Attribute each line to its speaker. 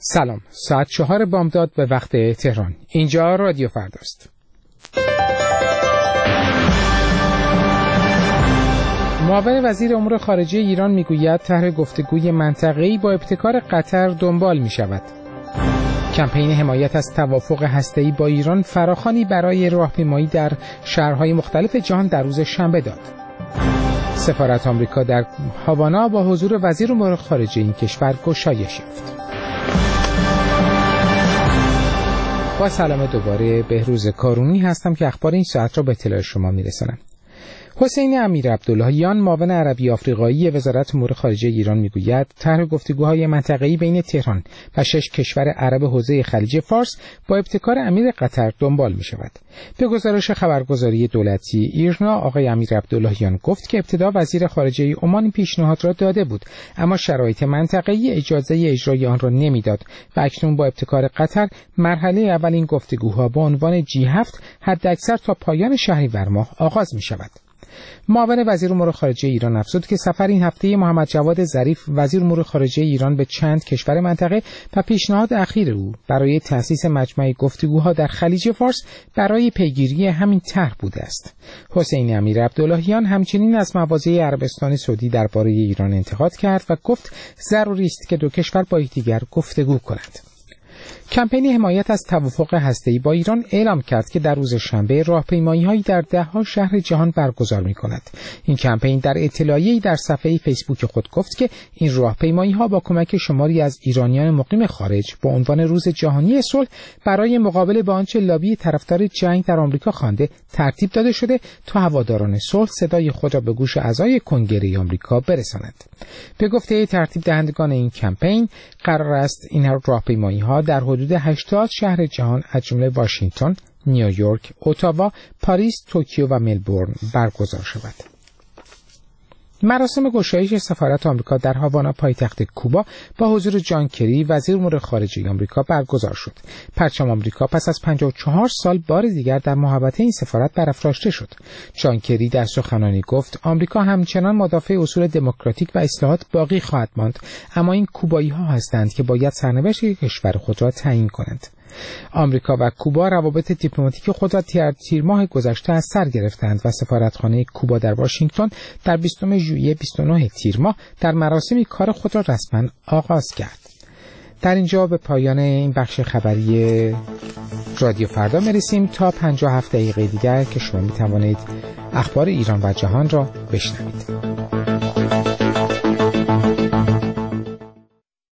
Speaker 1: سلام، ساعت 4 بامداد به وقت تهران. اینجا رادیو فرداست. معاون وزیر امور خارجه ایران میگوید طرح گفتگوی منطقه‌ای با ابتکار قطر دنبال می‌شود. کمپین حمایت از توافق هسته‌ای با ایران فراخوانی برای راهپیمایی در شهرهای مختلف جهان در روز شنبه داد. سفارت آمریکا در هاوانا با حضور وزیر امور خارجه این کشور گشایش یافت. با سلام دوباره بهروز کارونی هستم که اخبار این ساعت را به اطلاع شما میرسانم. حسین امیرعبداللهیان معاون عربی آفریقایی وزارت امور خارجه ایران میگوید طرح گفتگوهای منطقه‌ای بین تهران و 6 کشور عرب حوزه خلیج فارس با ابتکار امیر قطر دنبال می‌شود. به گزارش خبرگزاری دولتی ایرنا آقای امیرعبداللهیان گفت که ابتدا وزیر خارجه عمان پیشنهاد را داده بود، اما شرایط منطقه‌ای اجازه اجرای آن را نمیداد و اکنون با ابتکار قطر مرحله اول این گفتگوها با عنوان G7 حداکثر تا پایان شهریور ماه آغاز می‌شود. معاون وزیر امور خارجه ایران افزود که سفر این هفته محمد جواد ظریف وزیر امور خارجه ایران به چند کشور منطقه و پیشنهاد اخیر او برای تأسیس مجمع گفتگوها در خلیج فارس برای پیگیری همین طرح بوده است. حسین امیرعبداللهیان همچنین از مواضع عربستان سعودی درباره ایران انتقاد کرد و گفت ضروری است که دو کشور با یکدیگر گفتگو کنند. کمپین حمایت از توافق هسته‌ای با ایران اعلام کرد که در روز شنبه راهپیمایی‌هایی در ده‌ها شهر جهان برگزار می‌کند. این کمپین در اطلاعیه‌ای در صفحه فیسبوک خود گفت که این راهپیمایی‌ها با کمک شماری از ایرانیان مقیم خارج با عنوان روز جهانی صلح برای مقابله با آنچه لابی طرفدار جنگ در آمریکا خوانده ترتیب داده شده تا هواداران صلح صدای خود را به گوش اعضای کنگره آمریکا برسانند. به گفته ترتیب دهندگان این کمپین قرار است این راهپیمایی‌ها در حدود 80 شهر جهان از جمله واشنگتن، نیویورک، اتاوا، پاریس، توکیو و ملبورن برگزار شود. مراسم گشایش سفارت آمریکا در هاوانا پایتخت کوبا با حضور جان کری وزیر امور خارجه آمریکا برگزار شد. پرچم آمریکا پس از 54 سال بار دیگر در محوطه این سفارت برافراشته شد. جان کری در سخنرانی گفت آمریکا همچنان مدافع اصول دموکراتیک و اصلاحات باقی خواهد ماند، اما این کوبایی‌ها هستند که باید سرنوشت کشور خود را تعیین کنند. آمریکا و کوبا روابط دیپلماتیک خود را تیر ماه گذشته از سر گرفتند و سفارتخانه کوبا در واشنگتن در 20 ژوئیه 29 تیر ماه در مراسمی کار خود را رسما آغاز کرد. در اینجا به پایان این بخش خبری رادیو فردا میرسیم تا 57 دقیقه دیگر که شما می توانید اخبار ایران و جهان را بشنوید.